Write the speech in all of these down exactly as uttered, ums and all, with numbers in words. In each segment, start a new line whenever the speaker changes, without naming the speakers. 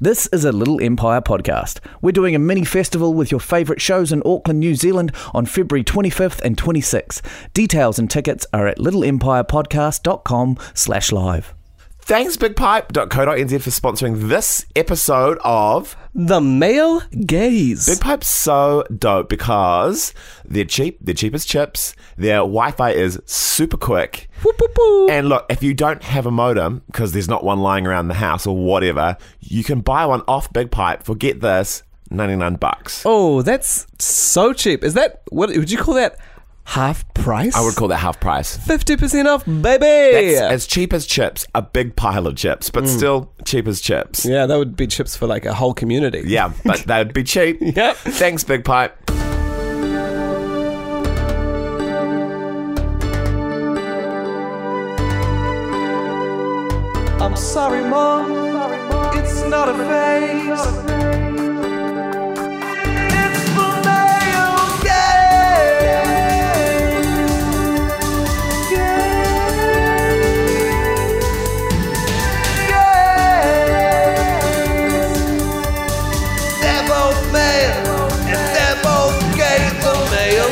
This is a Little Empire podcast. We're doing a mini festival with your favourite shows in Auckland, New Zealand on February twenty-fifth and twenty-sixth. Details and tickets are at littleempirepodcast.com slash live.
Thanks big pipe dot co dot n z for sponsoring this episode of
The Male Gaze.
Big Pipe's so dope because they're cheap, they're cheap as chips, their Wi-Fi is super quick.
Whoop, whoop, whoop.
And look, if you don't have a modem, because there's not one lying around the house or whatever, you can buy one off Big Pipe for, get this, ninety-nine bucks.
Oh, that's so cheap. Is that, what would you call that, half price?
I would call that half price.
fifty percent off, baby!
That's as cheap as chips, a big pile of chips, but
Mm.
still cheap as chips.
Yeah, that would be chips for like a whole community.
Yeah, but they would be cheap.
Yep.
Thanks, Big Pipe.
I'm sorry, Mom. It's not a phase. It's the male gaze. Gaze. Gaze. They're both male, and they're both gay. The male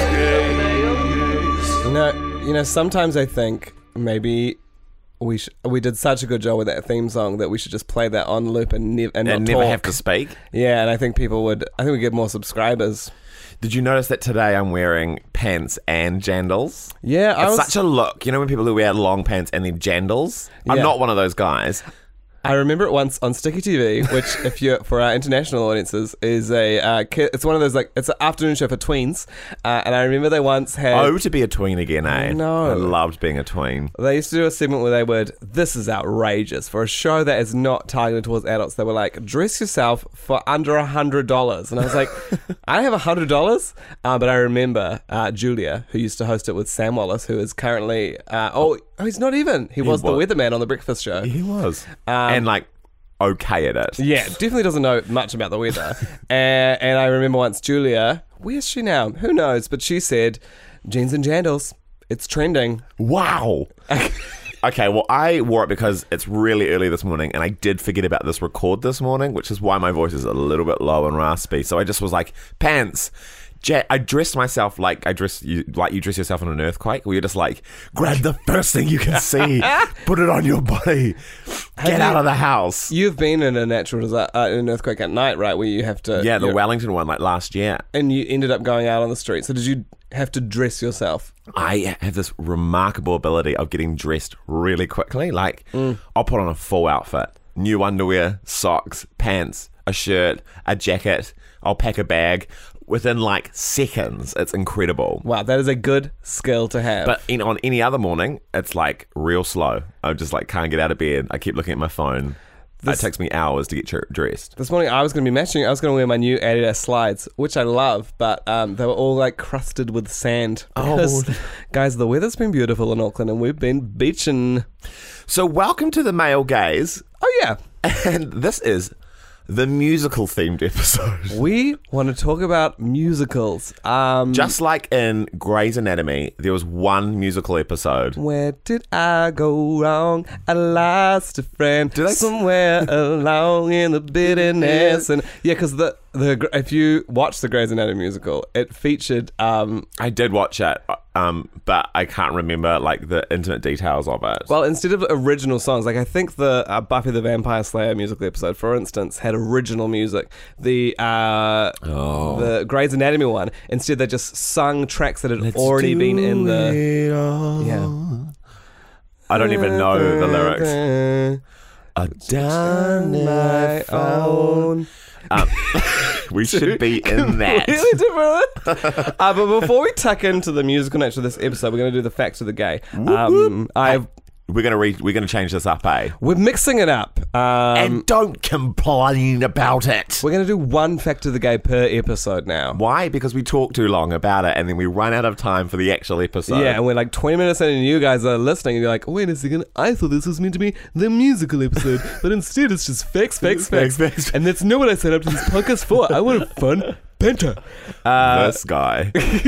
gaze.
You know, you know, sometimes I think maybe we sh- we did such a good job with that theme song that we should just play that on loop and, ne- and,
And
not
never
talk.
have to speak.
Yeah, and I think people would, I think we get more subscribers.
Did you notice that today I'm wearing pants and jandals?
Yeah, I
It's
was,
such a look. You know when people who wear long pants and then jandals? I'm
Yeah.
not one of those guys.
I remember it once on Sticky T V, which, if you for our international audiences, is a uh, ki- it's one of those like it's an afternoon show for tweens, uh, and I remember they once had.
Oh, to be a tween again, eh?
I know.
I loved being a tween.
They used to do a segment where they would, this is outrageous. For a show that is not targeted towards adults, they were like, dress yourself for under a hundred dollars. And I was like, I don't have a hundred dollars. Uh, but I remember uh, Julia, who used to host it with Sam Wallace, who is currently, uh, oh, oh, he's not even. He, was,
was.
the weatherman on The Breakfast Show.
He was.
Um,
and like, okay at it.
Yeah, definitely doesn't know much about the weather. and, and I remember once Julia, where's she now? Who knows? But she said, jeans and jandals, it's trending.
Wow. Okay, well, I wore it because it's really early this morning, and I did forget about this record this morning, which is why my voice is a little bit low and raspy. So I just was like, pants. Ja- I dressed myself like I dress you, like you dress yourself in an earthquake, where you're just like, grab the first thing you can see, put it on your body, get
you-
out of the house.
You've been in a natural disaster, uh, an earthquake at night, right? Where you have to...
Yeah, the
you're-
Wellington one, like last year.
And you ended up going out on the street. So did you have to dress yourself?
I have this remarkable ability of getting dressed really quickly. Like, I'll put on a full outfit. New underwear, socks, pants, a shirt, a jacket. I'll pack a bag. Within, like, seconds. It's incredible.
Wow, that is a good skill to have.
But in, on any other morning, it's, like, real slow. I just, like, can't get out of bed. I keep looking at my phone.
This-
it takes me hours to get dr- dressed.
This morning I was going to be matching. I was going to wear my new Adidas slides, which I love, but um, they were all like crusted with sand. Because,
Oh.
guys, the weather's been beautiful in Auckland and we've been beaching.
So, welcome to the Male Gaze.
Oh, yeah.
And this is the musical-themed episode.
We want to talk about musicals. Um,
Just like in Grey's Anatomy, there was one musical episode.
Where did I go wrong? I lost a friend
Did I s-
somewhere along in the bitterness. And yeah, because the the if you watch the Grey's Anatomy musical, it featured um
I did watch it, um, but I can't remember like the intimate details of it.
well instead of original songs, like I think the uh, Buffy the Vampire Slayer musical episode, for instance, had original music. The uh,
Oh.
the Grey's Anatomy one, instead they just sung tracks that had already been in the yeah.
I don't even know the lyrics. A done my own. Um, we should be in that.
Really different. uh, but before we tuck into the musical nature of this episode, we're going to do the facts of the gay. Um, I've
We're gonna re- we're gonna change this up, eh?
we're mixing it up. Um,
And don't complain about it.
we're going to do one fact of the gay per episode now.
Why? Because we talk too long about it, and then we run out of time for the actual episode.
Yeah, and we're like twenty minutes in, and you guys are listening, and you're like, wait a second, I thought this was meant to be the musical episode, but instead it's just facts, facts, facts.
Facts, facts.
And that's not what I set up to this podcast for. I want fun banter. Uh,
this guy.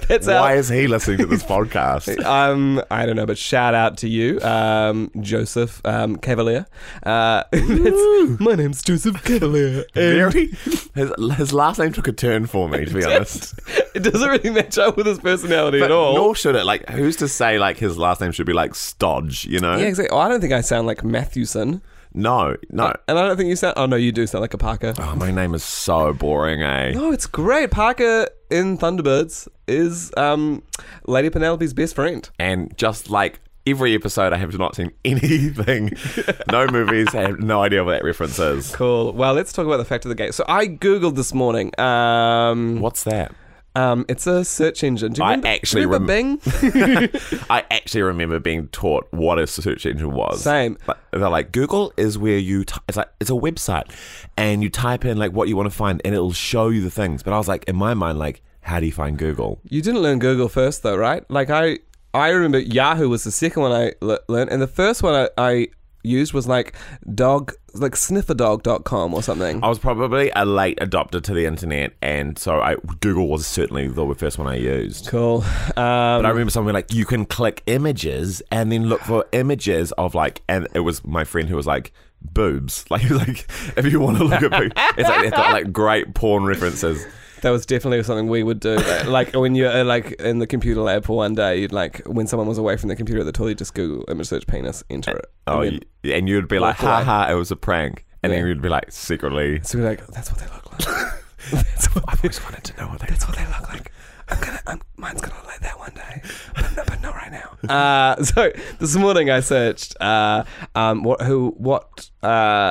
That's
Why
our,
is he listening to this podcast?
um, I don't know, but shout out to you, um, Joseph um, Cavalier. Uh, that's, my name's Joseph Cavalier. and
Very, his, his last name took a turn for me, to be honest.
It doesn't really match up with his personality
But
at all.
nor should it. Like, who's to say like his last name should be like Stodge? You know?
Yeah, exactly. Oh, I don't think I sound like Matthewson.
No, no.
And I don't think you sound... Oh, no, you do sound like a Parker.
Oh, my name is so boring, eh?
No, it's great. Parker in Thunderbirds is um, Lady Penelope's best friend.
And just like every episode, I have not seen anything. No movies. I have no idea what that reference is.
Cool. Well, let's talk about the fact of the game. So I Googled this morning. Um,
What's that?
Um, it's a search engine. Do you
I
remember,
actually
remember
rem-
Bing?
I actually remember being taught what a search engine was.
Same.
But they're like, Google is where you, t- it's like, it's a website and you type in like what you want to find and it'll show you the things. But I was like, in my mind, like, how do you find Google?
You didn't learn Google first, though, right? Like I, I remember Yahoo was the second one I le- learned, and the first one I, I used was like dog, like sniffer dog dot com or something.
I was probably a late adopter to the internet, and so I Google was certainly the first one I used.
Cool. Um,
But I remember something like you can click images and then look for images of like, and it was my friend who was like boobs. Like, he was like, if you want to look at boobs, it's like they've got like great porn references.
That was definitely something we would do. Like when you're like in the computer lab for one day, you'd like when someone was away from the computer at the toilet, you'd just Google image search penis, enter it.
Oh,
and
you,
then-
and you'd be like,
walk away.
ha ha, it was a prank. And
Yeah.
then you'd be like, secretly,
so we're like, that's what they look like. that's what
I've always wanted to know what they
That's what they look like. I'm gonna, I'm, mine's gonna look like that one day, but, no, but not right now. Uh, so this morning I searched, uh, um, what, who, what, uh,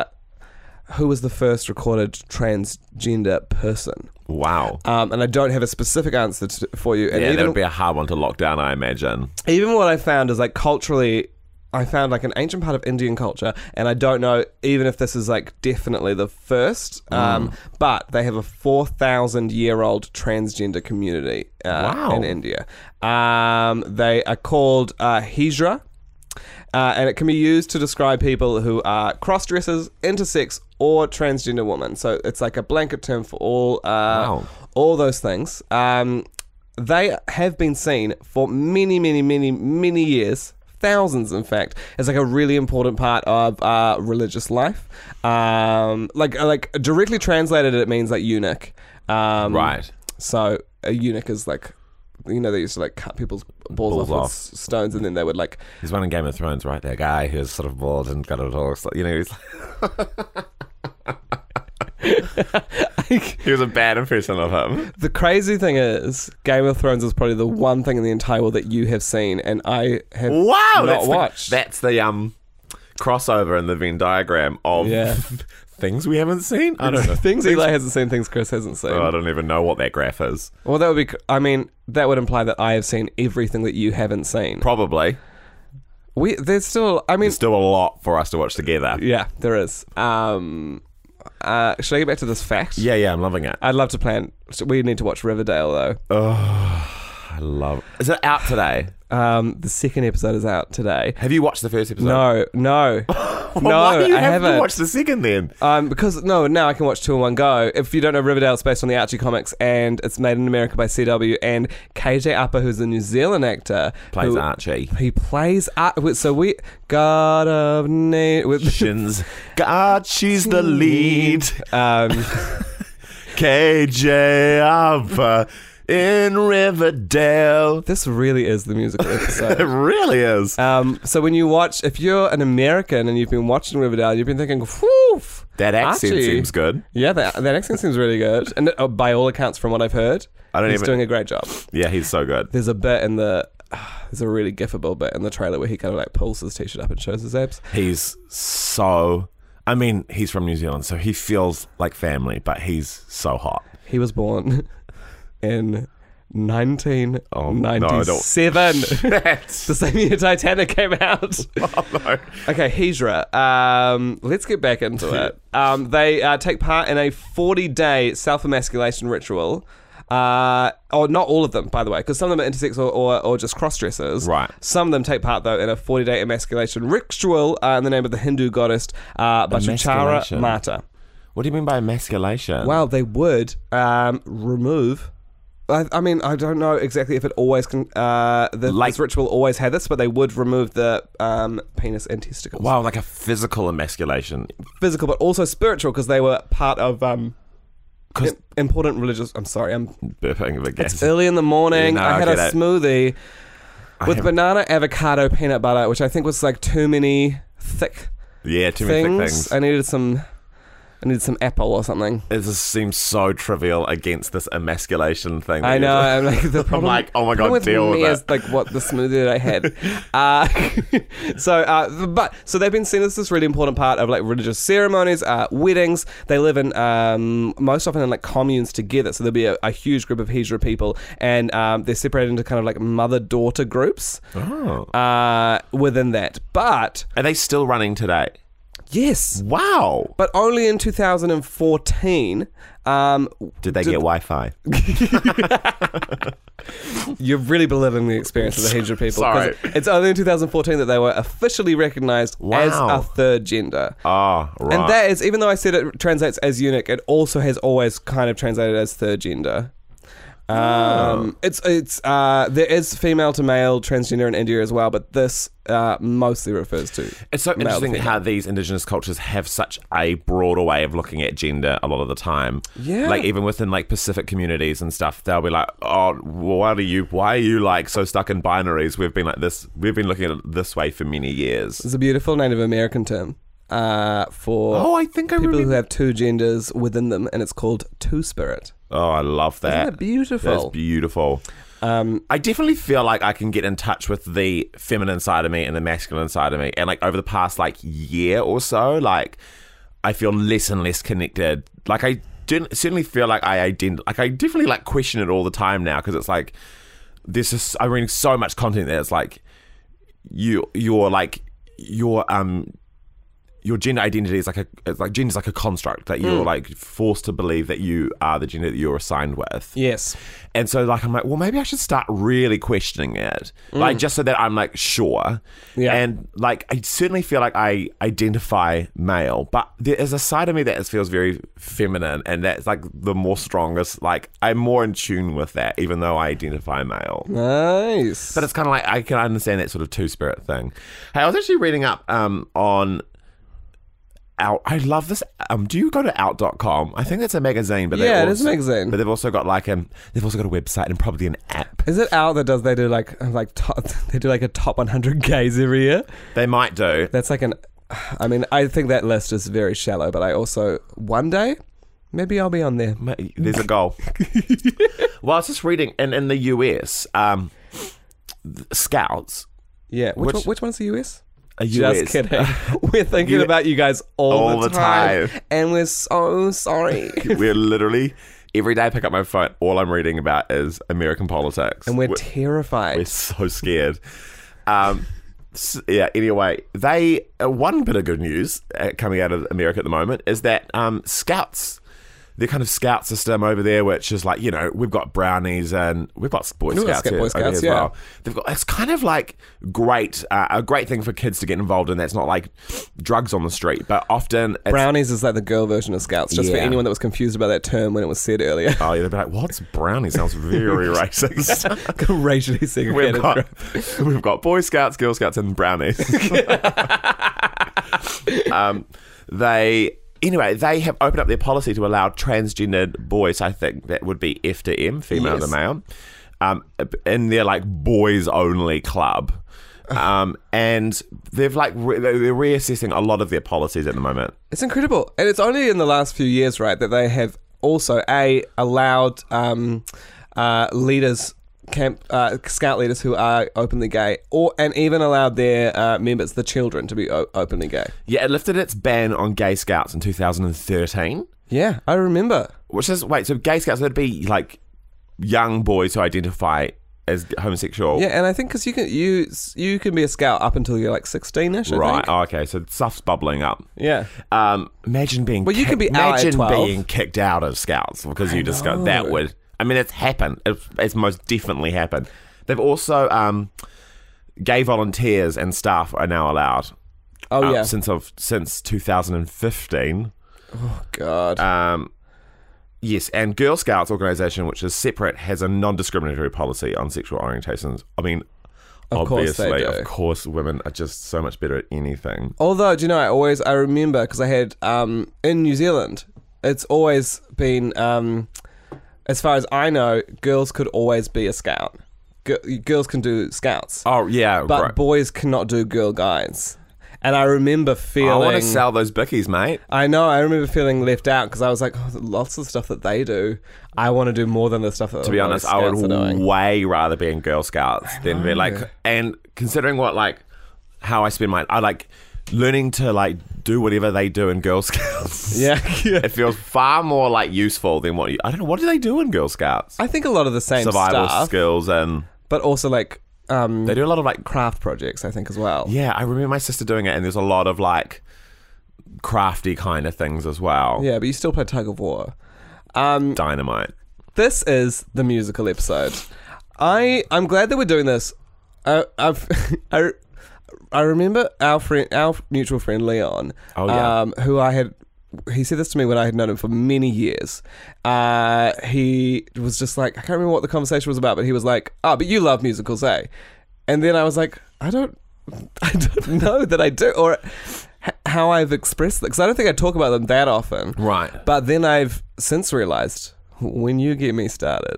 who was the first recorded transgender person?
Wow.
Um, and I don't have a specific answer to, for you. And
Yeah, that
even,
would be a hard one to lock down, I imagine.
even what I found is like culturally, I found like an ancient part of Indian culture, and I don't know even if this is like definitely the first, um,
Mm.
but they have a four thousand year old transgender community uh,
Wow.
in India. Um, they are called uh, Hijra, uh, and it can be used to describe people who are cross-dressers, intersex, or transgender women. So it's like a blanket term for all, uh,
Wow.
all those things. Um, they have been seen for many, many, many, many years. Thousands, in fact, as like a really important part of uh, religious life. Um, like, like directly translated, it means like eunuch. Um,
Right.
So a eunuch is like, you know, they used to like cut people's balls,
Balls
off,
off.
with s- stones, and then they would like.
He's one in Game of Thrones, right? That guy who's sort of bald and got it all. You know, he's he was a bad impression of him.
The crazy thing is, Game of Thrones is probably the one thing in the entire world that you have seen, and I have
Wow,
not
that's
watched.
The, that's the um crossover in the Venn diagram of
Yeah.
things we haven't seen. I don't know.
Things Eli hasn't seen, things Chris hasn't seen.
Oh, I don't even know what that graph is.
Well, that would be. I mean, that would imply that I have seen everything that you haven't seen.
Probably.
We there's still. I mean,
There's still a lot for us to watch together.
yeah, there is. Um, uh, should I get back to this fact?
Yeah, yeah, I'm loving it.
I'd love to plan. We need to watch Riverdale though.
Oh, I love it. Is it out today?
Um, the second episode is out today.
Have you watched the first episode?
No, no,
Well,
no,
why do you
I
have
haven't.
to watch the second then?
Um, because no, now I can watch two in one go. If you don't know, Riverdale, it's based on the Archie comics, and it's made in America by C W. And K J Apa, who's a New Zealand actor,
Plays
who,
Archie.
He plays Ar- So we God of Na- with
Shins. God, she's the lead.
um.
K J Alpha in Riverdale.
This really is the musical
It
episode.
really is.
Um, so when you watch, if you're an American and you've been watching Riverdale, you've been thinking, whew,
That accent
Archie.
seems good.
Yeah, that, that accent seems really good. And uh, by all accounts, from what I've heard,
I don't
he's
even-
doing a great job.
Yeah, he's so good.
There's a bit in the, uh, there's a really gifable bit in the trailer where he kind of like pulls his t-shirt up and shows his abs.
He's so. I mean, he's from New Zealand, so he feels like family, but he's so hot.
He was born in nineteen ninety-seven.
That's.
The same year Titanic came out.
Oh, no.
Okay, Hijra. Um, let's get back into it. Um, they uh, take part in a forty-day self-emasculation ritual. Uh, oh, not all of them, by the way, because some of them are intersex or, or, or just cross-dressers.
Right.
Some of them take part, though, in a forty-day emasculation ritual uh, in the name of the Hindu goddess uh, Bhattacharya
Emasculation?
Mata.
What do you mean by emasculation?
Well, they would um, remove I, I mean, I don't know exactly if it always can. Uh, the,
Like-
this ritual always had this, but they would remove the um, penis and testicles.
Wow, like a physical emasculation.
Physical, but also spiritual, because they were part of um,
'Cause-
im- important religious. I'm sorry, I'm.
Burping of a gas.
It's early in the morning.
Yeah, no,
I
I
had a
get it.
smoothie with
have-
banana, avocado, peanut butter, which I think was like too many thick
Yeah, too many
things.
thick things.
I needed some. I needed some apple or something.
It just seems so trivial against this emasculation thing. that
I know.
you're-
I'm like the
I'm
problem.
like, oh my
problem
god,
with
deal
me
with
is
it.
like what the smoothie that I had. uh, so, uh, but so they've been seen as this really important part of like religious ceremonies, uh, weddings. They live in um, most often in like communes together. So there'll be a, a huge group of Hijra people, and um, they're separated into kind of like mother-daughter groups
Oh.
uh, within that. But
Are they still running today?
yes.
Wow.
But only in two thousand fourteen. Um,
Did they
Did-
get Wi-Fi?
You're really belittling the experience of the Hijra people. 'cause
Sorry.
It's only in two thousand fourteen that they were officially recognised as
Wow.
a third gender.
Oh, right.
And that is, even though I said it translates as eunuch, it also has always kind of translated as third gender. Um,
Oh.
It's it's uh, there is female to male transgender in India as well, but this uh, mostly refers to.
It's so
male to
interesting
female.
how these indigenous cultures have such a broader way of looking at gender a lot of the time.
Yeah.
Like even within like Pacific communities and stuff, they'll be like, "Oh, why are you? Why are you like so stuck in binaries? We've been like this. We've been looking at it this way for many years."
It's a beautiful Native American term uh, for
Oh, I think I
people
remember.
who have two genders within them, and it's called two spirit.
Oh, I love that.
Isn't that beautiful?
That's beautiful.
Um,
I definitely feel like I can get in touch with the feminine side of me and the masculine side of me. And like over the past like year or so, like I feel less and less connected. Like I didn't certainly feel like I ident- like I definitely like question it all the time now, because it's like there's just I'm reading so much content that it's like you you're like your um your gender identity is like a it's like gender is like a construct that you're
Mm.
like forced to believe that you are the gender that you're assigned with.
yes.
And so, like, I'm like, well, maybe I should start really questioning it,
Mm.
like, just so that I'm like sure.
Yeah.
And like, I certainly feel like I identify male, but there is a side of me that is, feels very feminine, and that's like the more strongest. Like, I'm more in tune with that, even though I identify male.
Nice.
But it's kind of like I can understand that sort of two spirit thing. Hey, I was actually reading up um, on. Out, I love this. Um, do you go to out dot com? I think that's a magazine, but they
Yeah, it
also,
is a magazine.
But they've also got like um, they've also got a website and probably an app.
Is it out that does they do like like top, they do like a top one hundred gays every year?
They might do.
That's like an. I mean, I think that list is very shallow, but I also one day maybe I'll be on there.
Ma- There's a goal. Well, I was just reading, and in the U S, um, th- Scouts,
Yeah, which
Which-
one, which one's the U S?
a U S,
Just kidding. We're thinking
You-
about you guys all,
all
the,
the
time,
time.
and we're so sorry.
we're literally every day I pick up my phone. All I'm reading about is American politics,
And we're
We're-
terrified.
We're so scared. Um, s- yeah. Anyway, they uh, one bit of good news uh, coming out of America at the moment is that um, Scouts, their kind of Scout system over there, which is like, you know, we've got brownies and we've got Boy
We've got
Scouts, here,
Boy
over here
Scouts,
as
yeah.
well. They've got it's kind of like great, uh, a great thing for kids to get involved in. That's not like drugs on the street, but often it's,
Brownies is like the girl version of Scouts, just for
Yeah.
anyone that was confused about that term when it was said earlier.
Oh, yeah, they'd be like, "What's brownie?" Sounds very racist.
Racially
We've
segregated.
got, we've got Boy Scouts, Girl Scouts, and brownies. um, they anyway, they have opened up their policy to allow transgendered boys. I think that would be F to M, female
Yes.
to male, um, in their like boys only club. Um, and they've like re- they're reassessing a lot of their policies at the moment.
It's incredible. And it's only in the last few years, right, that they have also, A, allowed um, uh, leaders, camp uh, scout leaders who are openly gay, or and even allowed their uh, members, the children, to be o- openly gay.
Yeah, it lifted its ban on gay scouts in two thousand thirteen.
Yeah, I remember.
Which is, wait, so gay scouts, that'd be like young boys who identify as homosexual.
Yeah, and I think because you can you you can be a scout up until you're like sixteen-ish, I
Right.
think.
Oh, okay. So stuff's bubbling up.
Yeah.
Um, imagine being.
Well, you
kick-
could be out at
imagine
twelve.
being kicked out of scouts because you
I
just got
know.
that would. I mean, it's happened. It's, it's most definitely happened. They've also um, gay volunteers and staff are now allowed.
Oh,
um,
yeah.
Since of since two thousand fifteen.
Oh, God.
Um, yes, and Girl Scouts organisation, which is separate, has a non-discriminatory policy on sexual orientations. I mean,
Of course they
obviously,
do.
of course, women are just so much better at anything.
Although, do you know, I always, I remember, because I had, um, in New Zealand, it's always been, um, as far as I know, girls could always be a scout. G- girls can do scouts.
Oh, yeah,
But
right.
boys cannot do girl guides. And I remember feeling...
I want to sell those bickies, mate.
I know, I remember feeling left out because I was like, oh, lots of stuff that they do. I want to do more than the stuff that
To be
the
honest, I
Scouts
would
are doing.
way rather be in Girl Scouts than be like, and considering what, like, how I spend my, I like learning to, like, do whatever they do in Girl Scouts.
Yeah, yeah.
It feels far more, like, useful than what you, I don't know, what do they do in Girl Scouts?
I think a lot of the same
Survival
stuff,
skills and
but also like um,
they do a lot of, like,
craft projects, I think, as well.
yeah, I remember my sister doing it, and there's a lot of, like, crafty kind of things as well.
Yeah, but you still play tug of war. Um,
Dynamite.
this is the musical episode. I I'm glad that we're doing this. I, I've I, I remember our friend, our mutual friend Leon,
Oh, yeah.
um, who I had. He said this to me when I had known him for many years. Uh, he was just like, I can't remember what the conversation was about, but he was like, "Oh, but you love musicals, eh?" And then I was like, I don't, I don't know that I do, or h- how I've expressed that, because I don't think I talk about them that often.
Right.
But then I've since realized, when you get me started,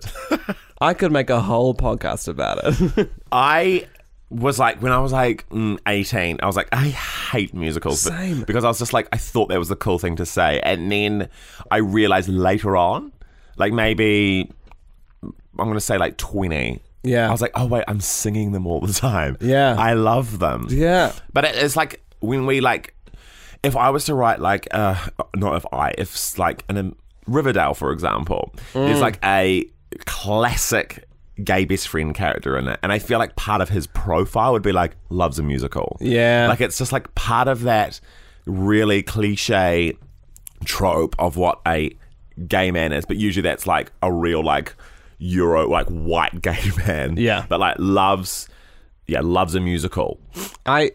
I could make a whole podcast about it.
I was like, when I was like mm, eighteen, I was like, I hate musicals. but-
Same.
Because I was just like, I thought that was the cool thing to say. And then I realized later on, like maybe, I'm going to say like twenty.
Yeah.
I was like, oh wait, I'm singing them all the time.
Yeah.
I love them.
Yeah.
But it, it's like when we like, if I was to write like, uh, not if I, if s- like in a Riverdale, for example,
Mm.
there's like a classic gay best friend character in it, and I feel like part of his profile would be like loves a musical.
Yeah.
Like it's just like part of that really cliche trope of what a gay man is, but usually that's like a real like Euro like white gay man.
Yeah.
But like loves, yeah, loves a musical,
I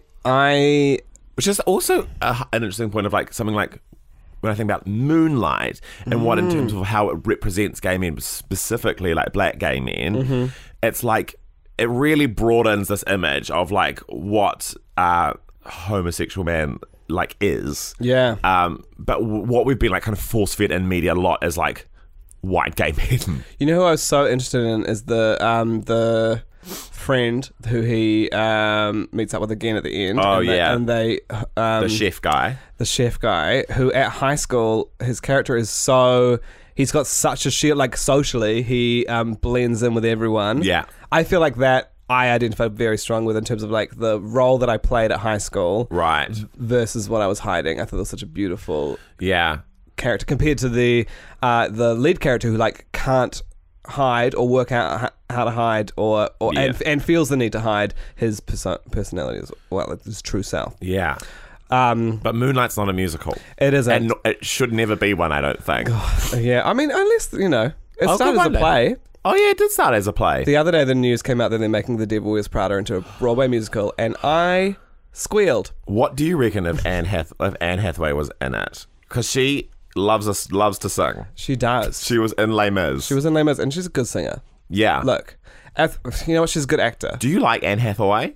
I
which is also a, an interesting point of like something like when I think about Moonlight and what in terms of how it represents gay men, specifically like black gay men, it's like it really broadens this image of like what a homosexual man like is.
yeah.
Um, but w- what we've been like kind of force fed in media a lot is like white gay men.
You know who I was so interested in is the um the friend who he um meets up with again at the end.
Oh,
and they,
yeah.
and they um
The chef guy.
the chef guy who at high school his character is so he's got such a shield, like socially he um blends in with everyone.
Yeah.
I feel like that I identified very strong with in terms of like the role that I played at high school
Right.
versus what I was hiding. I thought it was such a beautiful
Yeah.
character compared to the uh, the lead character who like can't hide or work out h- how to hide or, or
Yeah.
and, and feels the need to hide his perso- personality as well, like his true self.
Yeah.
Um,
But Moonlight's not a musical.
it is a
And no- it should never be one, I don't think.
yeah. I mean, unless you know, it
I'll
started
go
as a
one day.
play.
Oh yeah, it did start as a play.
The other day, the news came out that they're making The Devil Wears Prada into a Broadway musical, and I squealed.
What do you reckon if Anne Hath if Anne Hathaway was in it? Because she loves us loves to sing.
She does.
She was in Les Mis.
She was in Les Mis, and she's a good singer.
Yeah.
Look, Ath- you know what? She's a good actor.
Do you like Anne Hathaway?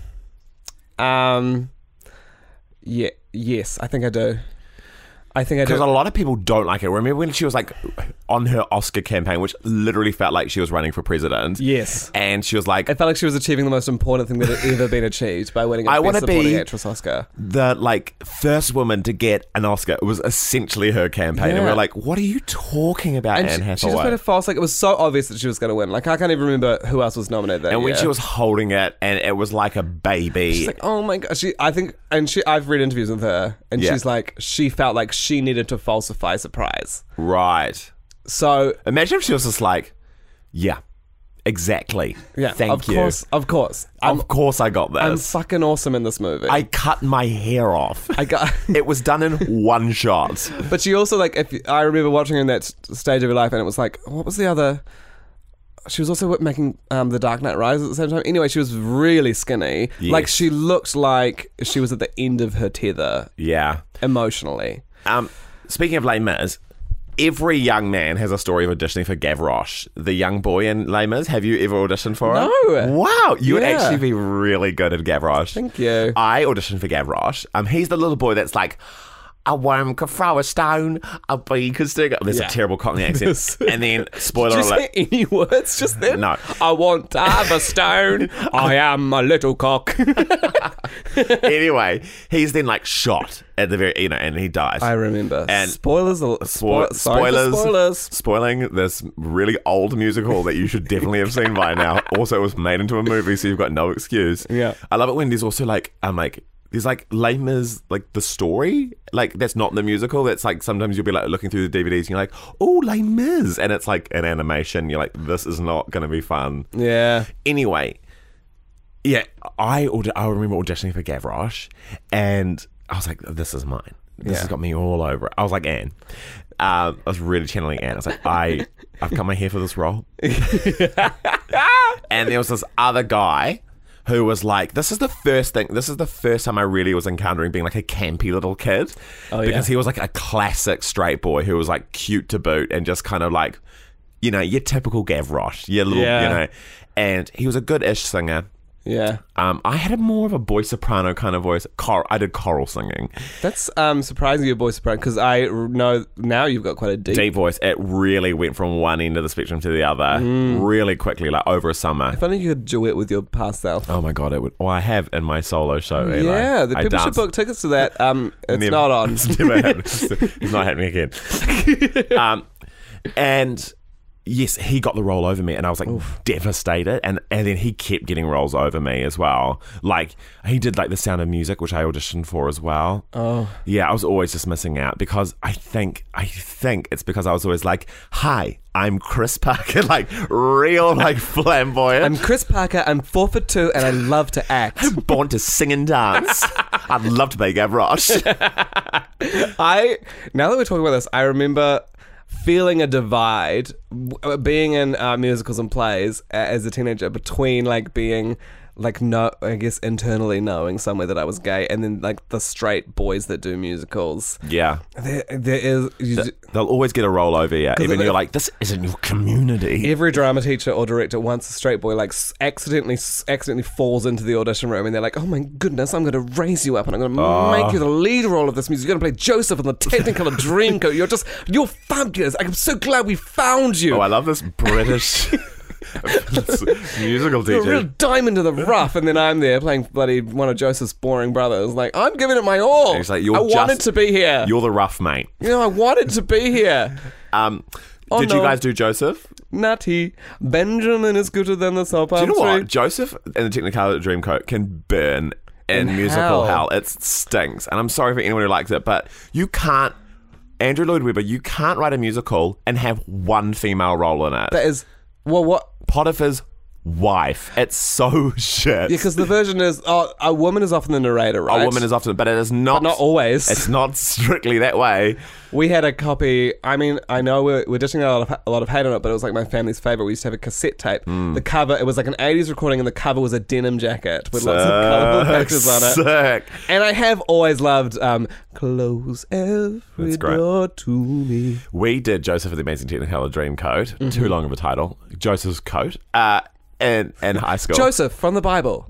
Um, yeah, yes, I think I do. I think I
Because
do.
a lot of people don't like it. Remember when she was like on her Oscar campaign, which literally felt like she was running for president?
Yes.
And she was like,
I felt like she was achieving the most important thing that had ever been achieved by winning a
I
Best
wanna
Supporting
be-
Actress Oscar.
the like first woman to get an Oscar. It was essentially her campaign, and
Yeah.
we were like, "What are you talking about,
And
Anne
she, she
Hathaway?"
just made a false, like, it was so obvious that she was going to win. Like, I can't even remember who else was nominated that
and when
year.
she was holding it, and it was like a baby.
She's like, oh my god. She, I think, and she, I've read interviews with her, and
Yeah.
she's like, she felt like she needed to falsify surprise.
right.
So,
Imagine if she was just like, "Yeah, exactly.
yeah,
thank
of
you.
course, of course. I'm,
of course, I got
I'm
this.
fucking awesome in this movie.
I cut my hair off.
I got.
It was done in one shot.
But she also, like, if I remember watching her in that s- stage of her life, and it was like, what was the other? She was also making um, The Dark Knight Rises at the same time. Anyway, she was really skinny.
Yes.
Like, she looked like she was at the end of her tether
Yeah.
emotionally.
Um. Speaking of Les Mis, Every young man has a story of auditioning for Gavroche, the young boy in Les Mis. Have you ever auditioned for
No.
it? Wow, you would
Yeah.
actually be really good at Gavroche.
Thank you.
I auditioned for Gavroche. Um, he's the little boy that's like, a worm could throw a stone, a bee could stick it. There's
Yeah.
a terrible Cockney accent. And then, spoiler
Did you
alert.
say any words just then?
No.
I want to have a stone. I am a little cock.
Anyway, he's then like shot at the very, you know, and he dies.
I remember.
And-
spoilers. al-
Spo-
Spo- sorry for spoilers.
spoiling this really old musical that you should definitely have seen by now. Also, it was made into a movie, so you've got no excuse.
Yeah.
I love it when there's also like, I'm like, there's like Les Mis, like the story, like that's not the musical. That's like sometimes you'll be like looking through the D V Ds and you're like, oh, Les Mis, and it's like an animation. You're like, this is not going to be fun.
Yeah.
Anyway, yeah, I audi- I remember auditioning for Gavroche, and I was like, this is mine. This
Yeah.
has got me all over it. I was like, Anne. Um, I was really channeling Anne. I was like, I, I've cut my hair for this role. And there was this other guy who was like, this is the first thing, this is the first time I really was encountering being like a campy little kid.
Oh, yeah.
Because he was like a classic straight boy who was like cute to boot and just kind of like, you know, your typical Gavroche, your little,
Yeah.
you know. And he was a good-ish singer.
Yeah.
Um, I had a more of a boy soprano kind of voice. Chor- I did choral singing.
That's um surprising your voice soprano because I r- know now you've got quite a deep.
Deep voice. It really went from one end of the spectrum to the other really quickly, like over a summer.
If only you could duet with your past self.
Oh my god, it would. Well, I have in my solo show. Eli.
Yeah, the
I
people should
danced-
book tickets to that. Um, it's
Never-
not on.
It's never happening. It's not happening again. um, and yes, he got the role over me, and I was like devastated. And and then he kept getting roles over me as well. Like he did like The Sound of Music, which I auditioned for as well.
Oh,
Yeah, I was always just missing out because I think I think it's because I was always like, "Hi, I'm Chris Parker," like real like flamboyant.
I'm Chris Parker. I'm four foot two, and I love to act.
born to sing and dance. I'd love to be Gavroche.
I now that we're talking about this, I remember feeling a divide w- being in uh, musicals and plays uh, as a teenager between like being like no I guess internally knowing somewhere that I was gay and then like the straight boys that do musicals.
Yeah.
There, there is you,
They'll always get a role over you, even
it-
you're like, this isn't your community.
every drama teacher or director wants a straight boy like s- accidentally s- accidentally falls into the audition room and they're like, oh my goodness, I'm going to raise you up and I'm going to
Oh.
make you the lead role of this music. You're going to play Joseph in the Technicolor Dreamcoat. You're just you're fabulous. I'm so glad we found you.
Oh, I love this British musical
You're a real
teacher.
diamond in the rough, and then I'm there playing bloody one of Joseph's boring brothers. Like, I'm giving it my all.
He's like, you're
I wanted
just-
to be here.
You're the rough mate.
You know, I wanted to be here.
Um,
Oh,
did you
no.
guys do Joseph?
Nutty. Benjamin is gooder than the soap
Do you know
tree.
what? Joseph in the Technicolor Dreamcoat can burn in,
In
musical
hell.
hell. It stinks. And I'm sorry for anyone who likes it, but you can't, Andrew Lloyd Webber, you can't write a musical and have one female role in it.
That is, well, what?
Potiphar's wife. It's so shit.
Yeah, because the version is, oh, a woman is often the narrator, right?
A woman is often, but it is not.
But not always.
It's not strictly that way.
We had a copy. I mean, I know we're, we're dishing out a lot, of, a lot of hate on it, but it was like my family's favorite. We used to have a cassette tape.
Mm.
The cover, it was like an eighties recording, and the cover was a denim jacket with lots of colourful pictures on it.
Sick.
And I have always loved um, Close Every
That's great.
Door to Me.
We did Joseph of the Amazing Technicolor Dreamcoat.
Mm-hmm.
Too long of a title. Joseph's Coat. Uh, in, in high school.
Joseph from the Bible.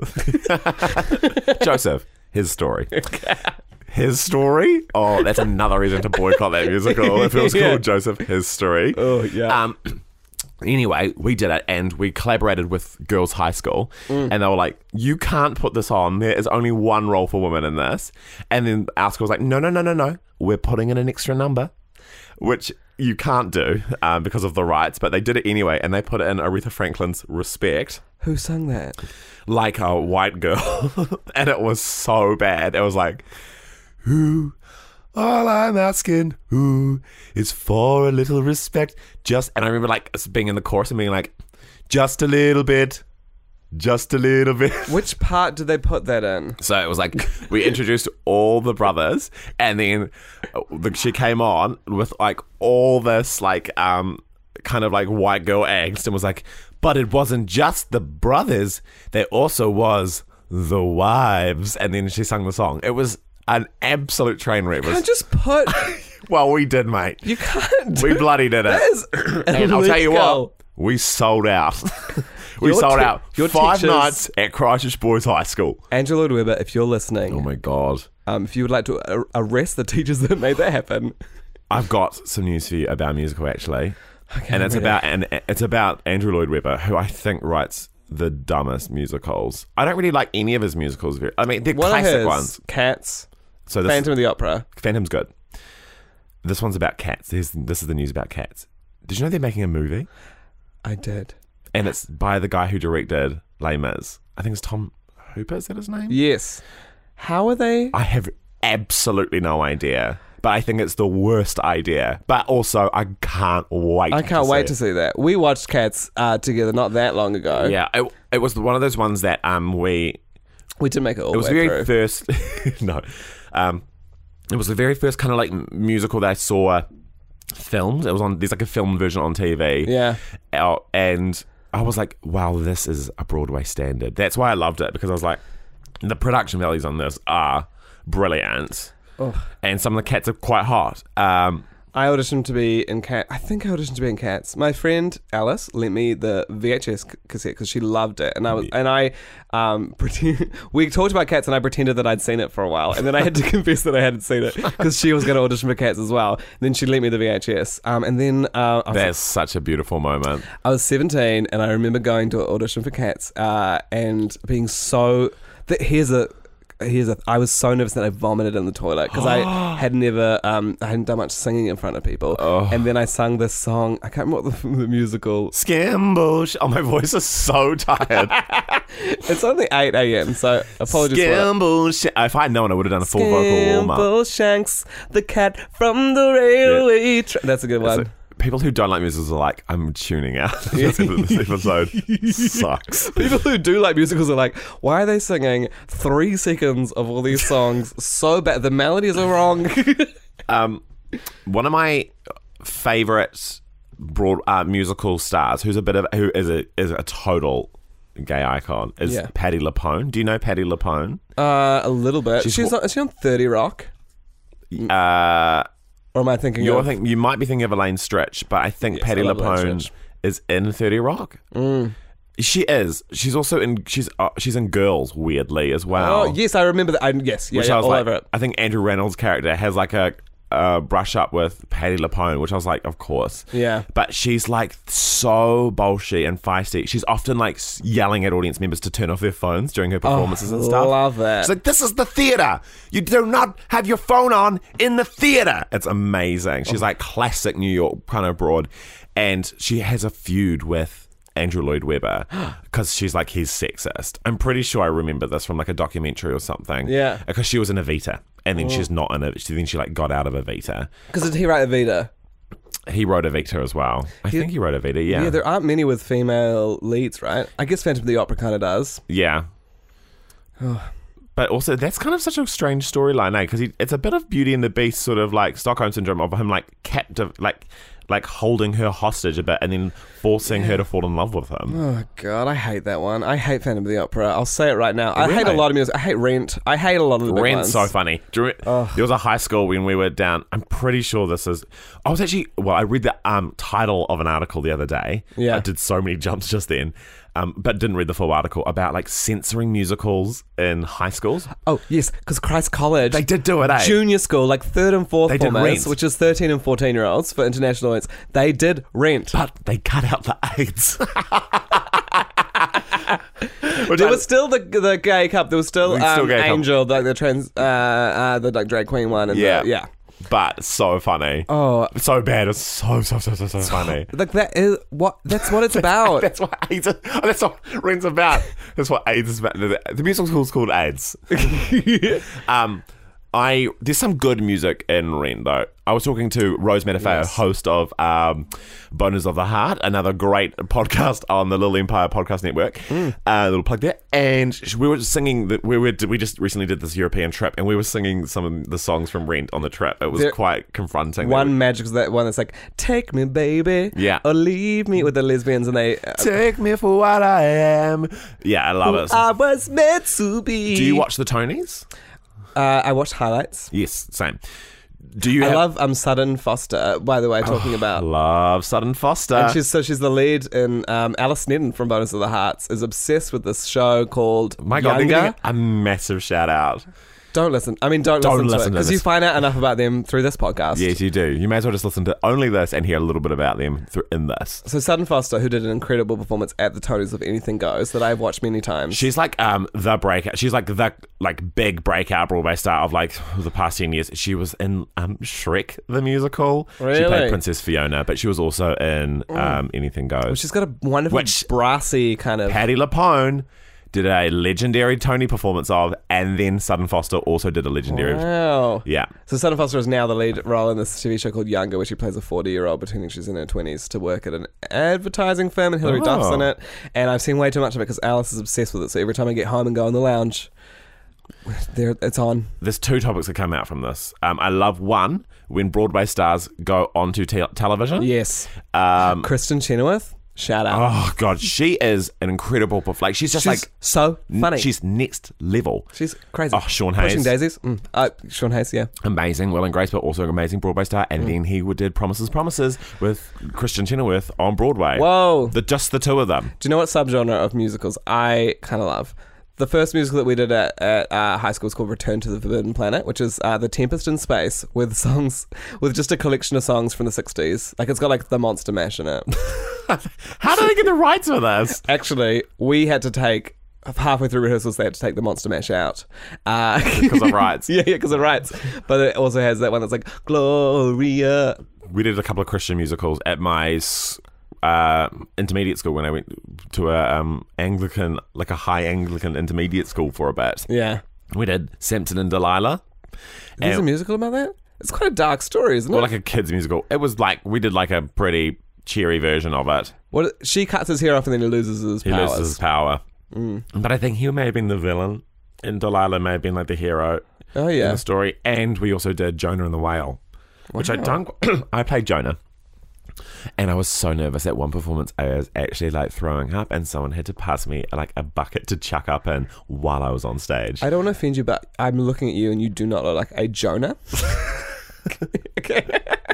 Joseph. His story. His story? Oh, that's another reason to boycott that musical. If it was
Yeah.
called Joseph, His Story.
Oh, yeah.
Um, anyway, we did it and we collaborated with Girls High School
Mm.
and they were like, you can't put this on. There is only one role for women in this. And then our school was like, no, no, no, no, no. We're putting in an extra number, which you can't do um, because of the rights, but they did it anyway and they put in Aretha Franklin's Respect.
Who sung that?
Like a white girl. And it was so bad. It was like, who, all I'm asking, who is for a little respect. Just, and I remember like being in the chorus and being like, just a little bit, just a little bit.
Which part did they put that in?
So it was like, we introduced all the brothers and then uh, the, she came on with like all this like, um, kind of like white girl angst and was like, but it wasn't just the brothers, there also was the wives. And then she sung the song. It was An absolute train wreck.
You
Was,
can't just put.
well, we did, mate.
You can't.
We bloody did it.
That is
And I'll tell you
illegal.
what, we sold out. we
Your
sold
te-
out
your
five
teachers-
nights at Christchurch Boys High School.
Andrew Lloyd Webber, if you're listening,
Oh my God.
um, if you would like to ar- arrest the teachers that made that happen,
I've got some news for you about a musical, actually.
okay,
and it's
ready.
about and it's about Andrew Lloyd Webber, who I think writes the dumbest musicals. I don't really like any of his musicals. Very, I mean, they're
one
classic
of his,
ones.
Cats,
So this
Phantom of the Opera.
Phantom's good. This one's about cats. Here's, this is the news about cats. Did you know they're making a movie?
I did.
And it's by the guy who directed Les Mis. I think it's Tom Hooper. Is that his name?
Yes. How are they?
I have absolutely no idea. But I think it's the worst idea. But also, I can't wait.
I can't
to
wait
see
to
it.
see that. We watched Cats uh, together not that long ago.
Yeah, it, it was one of those ones that um we.
We did make it all
It was
the
the
way
very
through.
first. no, um, it was the very first kind of like musical that I saw filmed. It was on. There's like a film version on T V.
Yeah.
Uh, and I was like, wow, this is a Broadway standard. That's why I loved it, because I was like, the production values on this are brilliant.
Oh.
And some of the cats are quite hot. Um,
I auditioned to be in Cat. I think I auditioned to be in Cats. My friend Alice lent me the V H S c- cassette because she loved it, and I was and I um pretend, we talked about Cats, and I pretended that I'd seen it for a while, and then I had to confess that I hadn't seen it because she was going to audition for Cats as well. And then she lent me the V H S, um, and then uh, I was
that's such a beautiful moment.
I was seventeen, and I remember going to an audition for Cats, uh, and being so. That here's a. Here's a, I was so nervous that I vomited in the toilet because I had never, um, I hadn't done much singing in front of people,
Oh.
and then I sung this song. I can't remember what the, the musical.
Skimble. Oh, my voice is so tired.
It's only eight a.m. so apologies for that.
Skimble. Sh- if I had known, I would have done a full vocal warm up.
Skimble Shanks, the cat from the railway. Tra- That's a good one.
People who don't like musicals are like, I'm tuning out. This episode sucks.
People who do like musicals are like, why are they singing three seconds of all these songs so bad? The melodies are wrong.
Um, one of my favorite broad uh, musical stars, who's a bit of who is a is a total gay icon, is
Yeah.
Patti LuPone. Do you know Patti LuPone?
Uh, a little bit.
She's
She's
wa-
on, is she on thirty Rock?
Uh,
Or am I thinking
you're
of...
think you might be thinking of Elaine Stritch, but I think
Yes,
Patti
I love Elaine
LuPone
Stritch.
is in thirty Rock.
Mm.
She is. She's also in. She's uh, she's in Girls, weirdly as well.
Oh, yes, I remember that. I, yes, yeah,
which
yeah,
I was
all
like,
over it.
I think Andrew Reynolds' character has like a uh, brush up with Patti LuPone, which I was like, of course.
Yeah.
But she's like so bolshy and feisty. She's often like s- yelling at audience members to turn off their phones during her performances
Oh,
and stuff.
love that.
She's like, this is the theatre. You do not have your phone on in the theatre. It's amazing. She's like classic New York kind of broad. And she has a feud with Andrew Lloyd Webber because she's like, he's sexist. I'm pretty sure I remember this from like a documentary or something.
Yeah.
Because she was in Evita. And then she's not in it. Then she like got out of Evita.
Because did he write Evita?
He wrote Evita as well. I
He-
think he wrote Evita, yeah.
Yeah, there aren't many with female leads, right? I guess Phantom of the Opera kind of does.
Yeah. But also, that's kind of such a strange storyline, eh? Because it's a bit of Beauty and the Beast, sort of like Stockholm Syndrome of him like captive, like like holding her hostage a bit and then forcing her to fall in love with him.
Oh, God, I hate that one. I hate Phantom of the Opera. I'll say it right now. I hate a
Really?
lot of music. I hate Rent. I hate a lot of the big
Rent's
ones.
so funny. Do you re- there was a high school when we were down. I'm pretty sure this is. I was actually. Well, I read the um, title of an article the other day.
Yeah.
I did so many jumps just then, um, but didn't read the full article about like censoring musicals in high schools.
Oh, yes, because Christ College.
They did do it, eh?
Junior school, like third and fourth
They did
formers,
Rent.
which is thirteen and fourteen year olds for international audience. They did Rent.
But they cut out the AIDS. Which
There
I-
was still the the gay cup. There was still,
There was still
um,
gay cup.
Angel, like the trans, uh, uh, the like drag queen one. And
yeah,
the, yeah.
But so funny.
Oh,
So bad. It's so so so so so funny.
like that is what that's what it's about.
That's what AIDS. Is, oh, that's what Rent's about. That's what AIDS is about. The, the musical school's called AIDS. um, I there's some good music in Rent though. I was talking to Rose Matafeo,
Yes.
host of um, Boners of the Heart, another great podcast on the Little Empire Podcast Network.
Mm.
Uh, little plug there, and sh- we were singing. The, we were we just recently did this European trip, and we were singing some of the songs from Rent on the trip. It was
There-
quite confronting.
One magic is that one that's like, take me, baby,
Yeah.
or leave me with the lesbians, and they. Uh,
Take me for what I am. Yeah, I love it.
I was meant to be.
Do you watch the Tonys?
Uh, I watched highlights.
Yes, same. Do you
I
have...
love um, Sutton Foster, by the way, talking about.
Love Sutton Foster.
And she's so she's the lead in um, Alice Sneddon from Bonus of the Hearts is obsessed with this show called
My God,
Younger.
they're getting a massive shout out.
Don't listen. I mean, don't,
Don't
listen, to
listen
it
to
because you
this.
find out enough about them through this podcast.
Yes, you do. You may as well just listen to only this and hear a little bit about them through in this.
So Sutton Foster, who did an incredible performance at the Tonys of Anything Goes that I've watched many times.
She's like um the breakout. She's like the like big breakout Broadway star of like the past ten years. She was in um Shrek the musical. She
Really?
played Princess Fiona, but she was also in um Anything Goes.
She's got a wonderful
Which-
brassy kind of.
Patti LuPone did a legendary Tony performance of, and then Sutton Foster also did a legendary.
Wow.
Yeah.
So Sutton Foster is now the lead role in this T V show called Younger, where she plays a forty-year-old pretending she's in her twenties to work at an advertising firm, and Hilary
Oh.
Duff's in it. And I've seen way too much of it because Alice is obsessed with it. So every time I get home and go in the lounge, there it's on.
There's two topics that come out from this. Um, I love one when Broadway stars go onto te- television.
Yes.
Um,
Kristen Chenoweth, shout out.
oh God, she is an incredible performer. Like she's just
She's
like
so funny.
She's next level.
She's crazy.
Oh, Sean
Pushing
Hayes.
Daisies. Mm. Uh, Sean Hayes, yeah.
Amazing Will and Grace, but also an amazing Broadway star. And then he did Promises, Promises with Christian Chenoweth on Broadway.
Whoa.
The, just the two of them.
Do you know what subgenre of musicals I kind of love? The first musical that we did at, at uh, high school was called Return to the Forbidden Planet, which is uh, The Tempest in Space with songs, with just a collection of songs from the sixties. Like, it's got like the Monster Mash in it.
How did they get the rights for this?
Actually, we had to take, halfway through rehearsals, they had to take the Monster Mash out. Uh,
Because of rights.
yeah, yeah, because of rights. But it also has that one that's like, Gloria.
We did a couple of Christian musicals at my s- uh, intermediate school when I went to a um, Anglican, like a high Anglican intermediate school for a bit.
Yeah.
We did Samson and Delilah.
There's a
And-
musical about that? It's quite a dark story, isn't it?
Well, like a kids musical. It was like, we did like a pretty cheery version of it.
What, she cuts his hair off and then he loses his
He
powers.
loses his power.
Mm.
But I think he may have been the villain, and Delilah may have been like the hero
Oh,
in
yeah.
the story. And we also did Jonah and the Whale, which I don't. I played Jonah, and I was so nervous at one performance. I was actually like throwing up, and someone had to pass me like a bucket to chuck up in while I was on stage.
I don't want to offend you, but I'm looking at you and you do not look like a Jonah. Okay.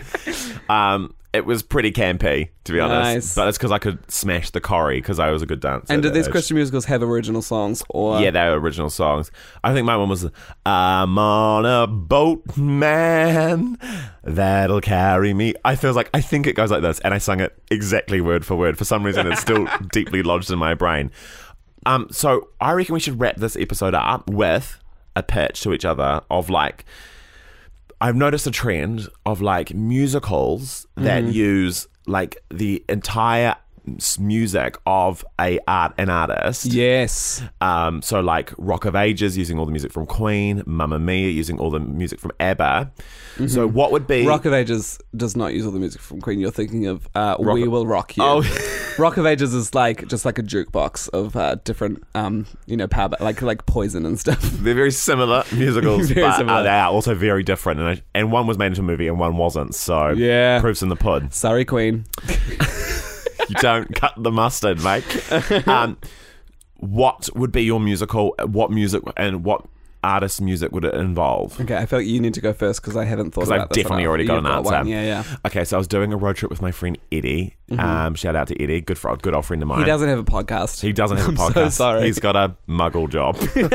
Um, it was pretty campy, to be honest,
Nice.
but it's because I could smash the chorrie because I was a good dancer.
And
at
did these
that age.
Christian musicals have original songs? Or
Yeah, they were original songs. I think my one was I'm on a boat, man, that'll carry me. I feels like I think it goes like this, and I sung it exactly word for word. For some reason, it's still deeply lodged in my brain. Um, so I reckon we should wrap this episode up with a pitch to each other of like, I've noticed a trend of like musicals that use like the entire s- music of a art an artist.
Yes.
Um, so like Rock of Ages using all the music from Queen, Mamma Mia using all the music from ABBA. So what would be
Rock of Ages does not use all the music from Queen. You're thinking of uh, We
of-
Will Rock You.
Oh.
Rock of Ages is like just like a jukebox of uh, different, um, you know, power, ba- like like Poison and stuff.
They're very similar musicals,
Very
but
similar.
Uh, they are also very different. And, I, and one was made into a movie and one wasn't. So
Yeah.
proofs in the pudding.
Sorry, Queen.
You don't cut the mustard, mate. Um, what would be your musical? What music and what artist music would it involve?
Okay, I felt you need to go first because I haven't thought
Because
about
I've
this
definitely
enough.
already got
You've
an answer.
one. Yeah, yeah.
Okay, so I was doing a road trip with my friend Eddie. Um, shout out to Eddie, good for good old friend of mine.
He doesn't have a podcast.
He doesn't have a
I'm
podcast.
so sorry.
He's got a muggle job.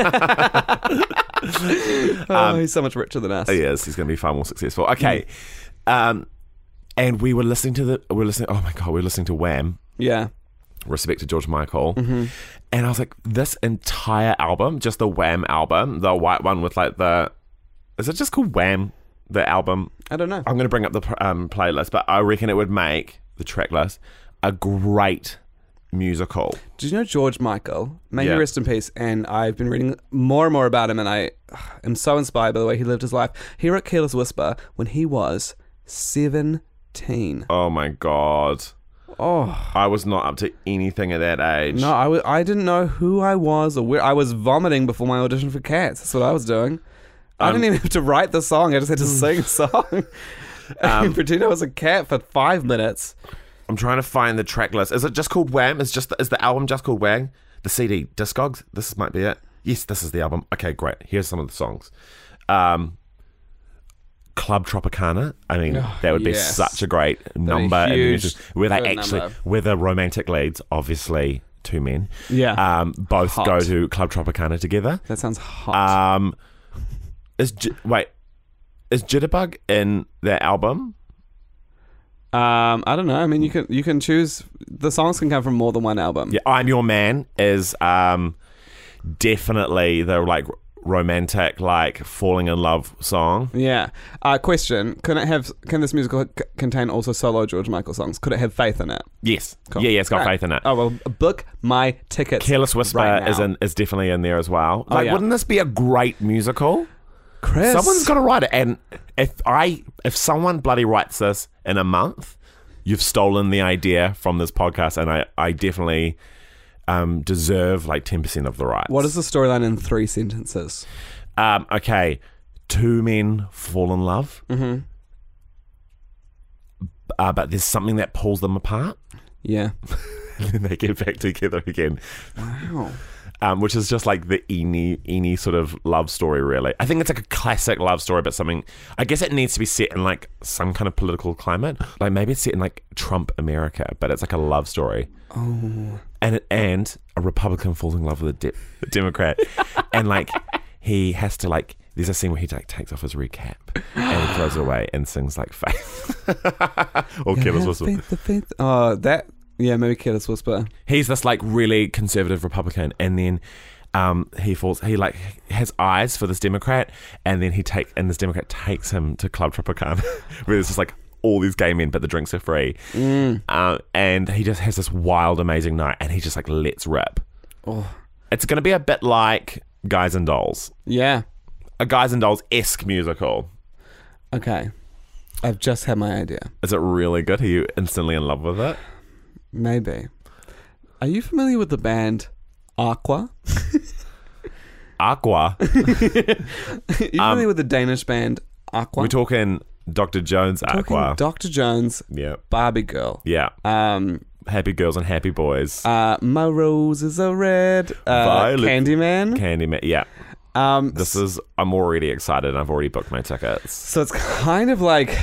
Oh, he's so much richer than us.
He is. He's going to be far more successful. Okay, um, and we were listening to the. We were listening. Oh my god, we were listening to Wham.
Yeah.
Respect to George Michael.
Mm-hmm.
And I was like, this entire album, just the Wham album, the white one with like the. Is it just called Wham? The album.
I don't know.
I'm going to bring up the um, playlist, but I reckon it would make the track list a great musical.
Did you know George Michael? May
Yeah.
he rest in peace. And I've been reading more and more about him, and I ugh, am so inspired by the way he lived his life. He wrote Careless Whisper when he was seventeen.
Oh my god.
Oh.
I was not up to anything at that age.
No, I, w- I didn't know who I was or where. I was vomiting before my audition for Cats. That's what I was doing. I
Um,
didn't even have to write the song. I just had to sing a song.
Um,
and pretend I was a cat for five minutes.
I'm trying to find the track list. Is it just called Wham? Is just is the album just called Wham? The C D Discogs? This might be it. Yes, this is the album. Okay, great. Here's some of the songs. Um, Club Tropicana. I mean,
Oh,
that would be
yes.
such a great number. in the
huge,
music, where they
good
actually,
number.
where the romantic leads, obviously two men,
Yeah.
um, both
Hot.
go to Club Tropicana together.
That sounds hot.
Um, is J- wait, is Jitterbug in their album?
um, I don't know. I mean, you can you can choose. The songs can come from more than one album.
Yeah, I'm Your Man is um, definitely the like romantic, like falling in love song.
Yeah. Uh, question: Can it have? Can this musical c- contain also solo George Michael songs? Could it have Faith in it?
Yes,
Cool.
yeah, yeah, it's got
Right.
faith in it.
Oh well, book my tickets.
Careless Whisper
right now.
is in, is definitely in there as well.
Oh,
Like,
yeah.
wouldn't this be a great musical?
Chris.
Someone's got to write it, and if I if someone bloody writes this in a month, you've stolen the idea from this podcast, and I I definitely um, deserve like ten percent of the rights.
What is the storyline in three sentences?
Um, okay, two men fall in love,
Mm-hmm.
uh, but there's something that pulls them apart,
Yeah.
and then they get back together again.
Wow.
Um, which is just like the Eni, Eni sort of love story, really. I think it's like a classic love story, but something, I guess it needs to be set in like some kind of political climate. Like maybe it's set in like Trump America, but it's like a love story.
Oh.
And it, and a Republican falls in love with a, de- a Democrat. And like he has to like, there's a scene where he like takes off his red cap and he throws it away and sings like Faith. or Careless Whisper.
Faith, the faith. Oh, that. Yeah, maybe Careless Whisper.
He's this like really conservative Republican, and then um, he falls. He like has eyes for this Democrat, and then he take and this Democrat takes him to Club Tropicana, where there's just like all these gay men, but the drinks are free,
Mm.
uh, and he just has this wild, amazing night, and he just like lets rip.
Oh.
It's going to be a bit like Guys and Dolls,
Yeah.
a Guys and Dolls esque musical.
Okay. I've just had my idea.
Is it really good? Are you instantly in love with it?
Maybe. Are you familiar with the band Aqua?
Aqua.
Are you familiar with the Danish band Aqua?
We're talking Doctor Jones
Talking
Aqua.
Doctor Jones,
yeah,
Barbie Girl.
yeah.
Um,
Happy girls and happy boys.
uh, My Roses Are Red. Uh,
Violet-
Candyman.
Candyman. Yeah.
Um,
This is. I'm already excited. and I've already booked my tickets.
so it's kind of like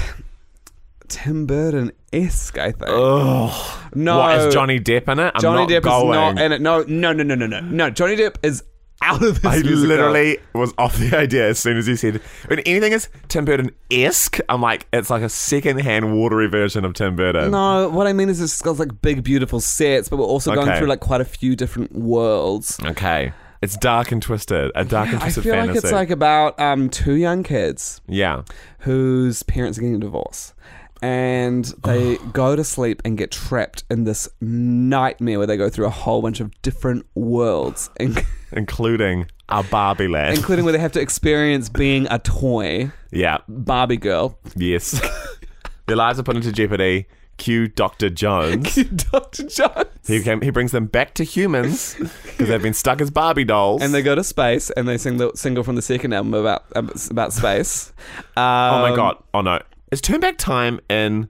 Tim Burton-esque, I think.
Ugh.
No.
What is Johnny Depp in it? I'm
Johnny
not
Depp
going.
is not in it. No, no, no, no, no, no. No, Johnny Depp is out of this
I
musical.
literally was off the idea as soon as you said when anything is Tim Burton esque. I'm like, it's like a second-hand watery version of Tim Burton.
No, what I mean is it's got like big, beautiful sets, but we're also going
Okay.
through like quite a few different worlds.
Okay, it's dark and twisted. A dark and
I
twisted
feel
fantasy.
like it's like about um, two young kids
yeah.
whose parents are getting a divorce. And they go to sleep and get trapped in this nightmare where they go through a whole bunch of different worlds, in-
Including a Barbie land.
including where they have to experience being a toy
yeah.
Barbie girl.
Yes. Their lives are put into jeopardy. Cue Doctor Jones.
Doctor Jones.
He came, he brings them back to humans because they've been stuck as Barbie dolls.
And they go to space and they sing the single from the second album about about space. Um,
oh my god! Oh no! Is Turn Back Time in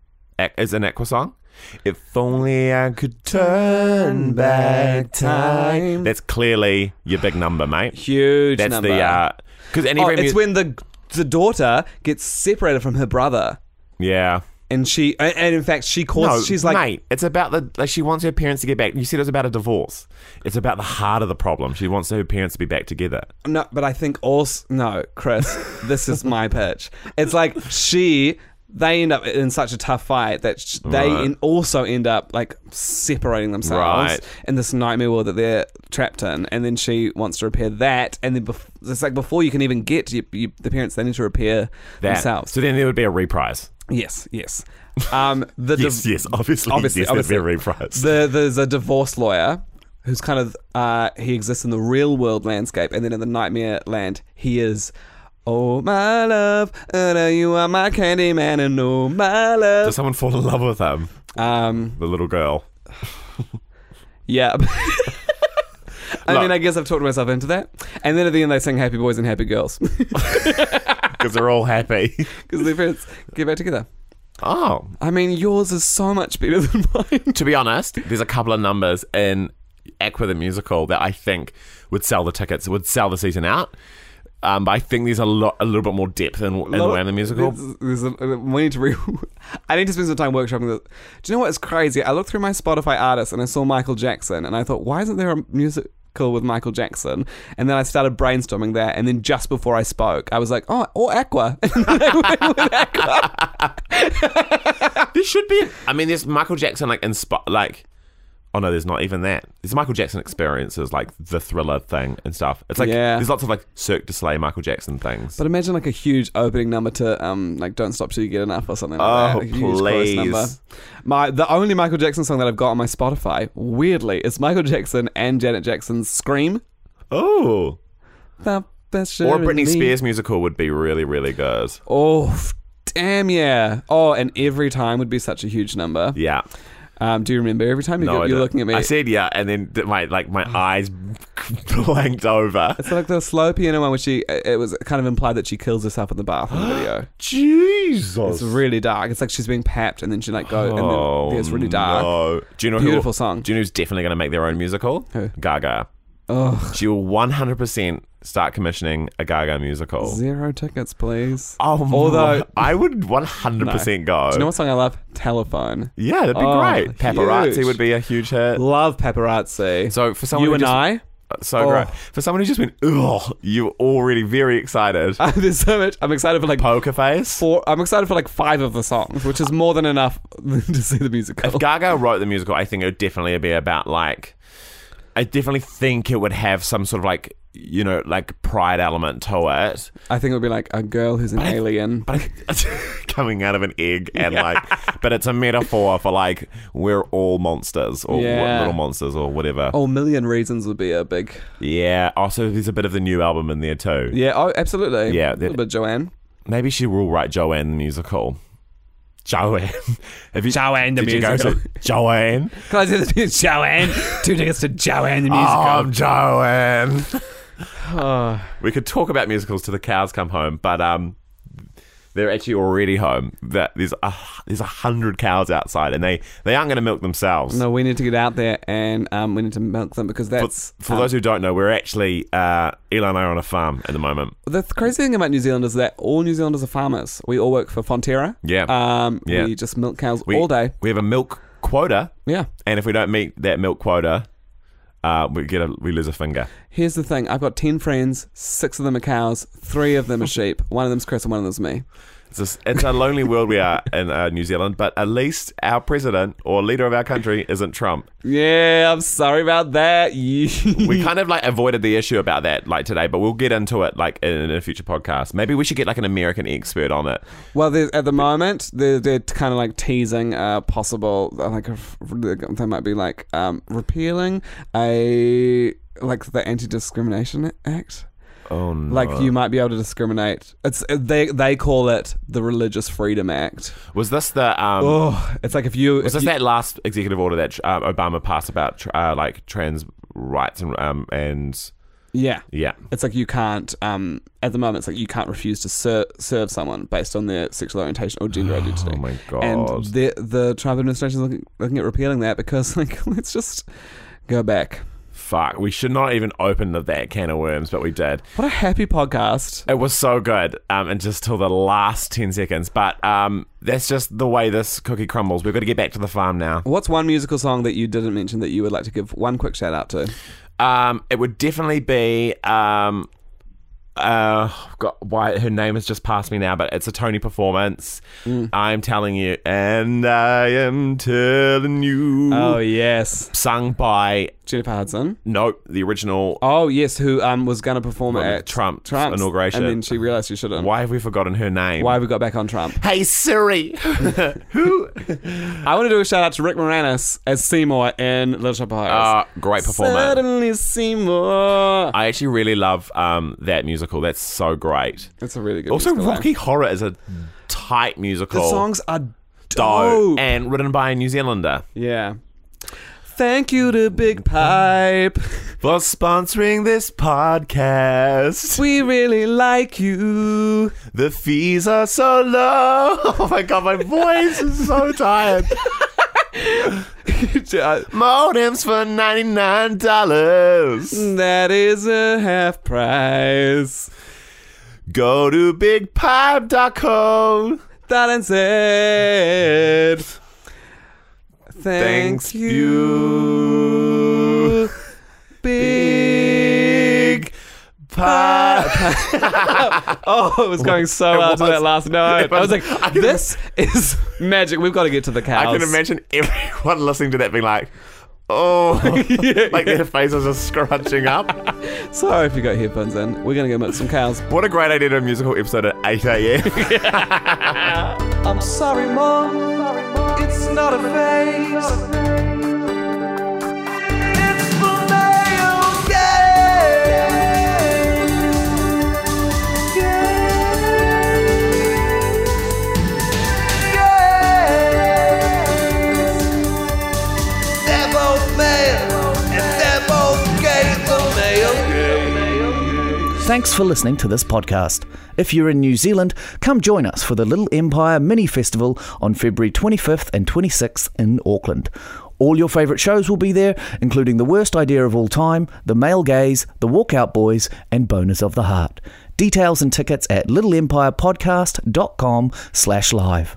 is an Aqua song? If only I could turn back time. That's clearly your big number, mate.
Huge
That's
number.
the uh because any
oh,
mu-
it's when the the daughter gets separated from her brother,
yeah.
and she and, and in fact she calls.
No,
she's like,
mate, it's about the like she wants her parents to get back. You said it was about a divorce. It's about the heart of the problem. She wants her parents to be back together.
no, but I think also no, Chris. This is my pitch. It's like she. They end up in such a tough fight that sh- they
Right.
in also end up like separating themselves
Right.
in this nightmare world that they're trapped in, and then she wants to repair that, and then bef- it's like before you can even get to you, you, the parents, they need to repair
That.
themselves.
So then there would be a reprise.
Yes, yes. Um, the
Yes,
div-
yes, obviously,
obviously,
yes, there'd be a
obviously.
reprise.
The, there's a divorce lawyer who's kind of uh, he exists in the real world landscape, and then in the nightmare land, he is. Oh my love, uh, you are my candy man, and oh my love.
Does someone fall in love with him?
Um,
The little girl.
yeah. I
Look.
mean, I guess I've talked myself into that. And then at the end, they sing "Happy Boys and Happy Girls"
Because they're all happy.
because their parents get back together.
Oh.
I mean, yours is so much better than mine.
To be honest, there's a couple of numbers in Aqua the Musical that I think would sell the tickets, would sell the season out. Um, but I think there's a lot, a little bit more depth in, in
Lot-
Wham the musical.
There's, there's a, we need to re- I need to spend some time workshopping this. Do you know what is crazy? I looked through my Spotify artists and I saw Michael Jackson, and I thought, why isn't there a musical with Michael Jackson? And then I started brainstorming that, and then just before I spoke, I was like, oh, or Aqua. And then I went with Aqua.
There should be. I mean, there's Michael Jackson like inspi- like. Oh no, there's not even that. There's Michael Jackson Experiences, like the Thriller thing and stuff. It's like
Yeah.
there's lots of like Cirque du Soleil Michael Jackson things.
But imagine like a huge opening number to um like Don't Stop Till You Get Enough or something like
Oh,
that. A huge chorus
please.
number. My the only Michael Jackson song that I've got on my Spotify, weirdly, is Michael Jackson and Janet Jackson's Scream.
Oh,
The best
or a
in
Britney
me.
Spears musical would be really, really good.
Oh, f- damn yeah. Oh, and Every Time would be such a huge number.
Yeah.
Um, do you remember Every Time?
No,
You're,
I
you're
don't.
looking at me.
I said yeah, and then th- my like my eyes blanked over.
It's like the slow piano one where she, it was kind of implied that she kills herself in the bath in the video.
Jesus,
It's really dark. It's like she's being papped and then she like go, and
Oh,
then yeah, it's really dark.
no. Do you know
Beautiful
who,
song.
Do you know who's definitely going to make their own musical?
Who?
Gaga.
Oh,
She will one hundred percent start commissioning a Gaga musical.
zero tickets, please.
Oh,
Although-
I would one hundred percent go.
Do you know what song I love? Telephone.
Yeah, that'd be
Oh,
great. Paparazzi
huge.
would be a huge hit.
Love Paparazzi.
So for someone
You
who
and
just,
I.
so
Oh.
great. For someone who just went, ugh, you're already very excited.
There's so much. I'm excited for like
Poker face.
four. I'm excited for like five of the songs, which is more than enough to see the musical.
If Gaga wrote the musical, I think it would definitely be about like, I definitely think it would have some sort of like, you know, like pride element to it.
I think it would be like a girl who's an
I-
alien.
But coming out of an egg and like, but it's a metaphor for like, we're all monsters or
Yeah.
little monsters or whatever.
Oh, Million Reasons would be a big.
Yeah. Also, there's a bit of the new album in there too.
Yeah. Oh, absolutely.
Yeah,
A little
that-
bit Joanne.
Maybe she will write Joanne the musical. Joanne. Have you,
Joanne the
did you go
musical.
to Joanne?
Can I say this? Joanne. Two tickets to Joanne the
Oh,
musical.
Joanne.
Oh.
We could talk about musicals till the cows come home, but um, they're actually already home. That there's a there's a hundred cows outside, and they, they aren't going to milk themselves.
No, we need to get out there and um, we need to milk them because
For,
that's
for
um,
those who don't know, we're actually uh, Eli and I are on a farm at the moment.
the th- crazy thing about New Zealand is that all New Zealanders are farmers. We all work for Fonterra.
Yeah.
Um,
Yeah.
We just milk cows
We,
all day.
We have a milk quota,
Yeah.
and if we don't meet that milk quota, uh, we get a we lose a finger.
Here's the thing. I've got ten friends. Six of them are cows. Three of them are sheep. One of them's Chris and one of them's me.
It's a, it's a lonely world we are in uh, New Zealand, but at least our president or leader of our country isn't Trump.
Yeah, I'm sorry about that.
We kind of like avoided the issue about that like today, but we'll get into it like in, in a future podcast. Maybe we should get like an American expert on it.
Well, there's- at the moment, they're, they're kind of like teasing a possible, like, a, they might be like um, repealing a, like the Anti-Discrimination Act.
Oh no!
Like you might be able to discriminate. It's they they call it the Religious Freedom Act.
was this the um?
Oh, it's like if you
was
if
this
you,
that last executive order that um, Obama passed about tr- uh, like trans rights and um and
yeah.
yeah.
It's like you can't um at the moment it's like you can't refuse to ser- serve someone based on their sexual orientation or gender identity.
Oh my god!
And the the Trump administration is looking, looking at repealing that because like let's just go back.
Fuck, we should not even open that can of worms, but we did.
What a happy podcast.
It was so good, um, and just till the last ten seconds. But um, that's just the way this cookie crumbles. We've got to get back to the farm now.
What's one musical song that you didn't mention that you would like to give one quick shout out to?
Um, it would definitely be um, uh, God, why her name has just passed me now, but it's a Tony performance.
Mm.
I'm telling you, and I am telling you.
Oh yes,
Sung by
Jennifer Hudson.
no, the original.
Oh yes, who um was going to perform
Well,
at
Trump's
Trump's
inauguration.
and then she realised she shouldn't.
Why have we forgotten her name?
Why have we got back on Trump?
Hey Siri, who?
I want to do a shout out to Rick Moranis as Seymour in Little Shop of Horrors.
Uh, great performance.
Suddenly Seymour.
I actually really love um, that musical. That's so great.
It's a really good.
Also,
musical,
Rocky Horror is a tight musical.
The songs are
dope
dope.
and written by a New Zealander.
Yeah. Thank you to Big Pipe.
For sponsoring this podcast.
We really like you.
The fees are so low. Oh my god, my voice is so tired. Modems for ninety-nine dollars.
That is a half price.
Go to big pipe dot co.
That and said, thank
Thanks
you,
you,
big
pipe.
Oh, it was going so
It
well to
was.
that last note.
It
I was
was.
like,
I can-
this is magic. We've got to get to the cows.
I can imagine everyone listening to that being like, oh, like their faces are scrunching up.
Sorry if you got headphones in. We're going to go milk some cows.
What a great idea to a musical episode at eight a.m.
I'm sorry, Mom. It's not a phase. It's the male gaze. Gaze. They're both male, and they're both gay. The male gaze.
Thanks for listening to this podcast. If you're in New Zealand, come join us for the Little Empire Mini Festival on February twenty-fifth and twenty-sixth in Auckland. All your favourite shows will be there, including The Worst Idea of All Time, The Male Gaze, The Walkout Boys, and Boners of the Heart. Details and tickets at littleempirepodcast dot com slash live.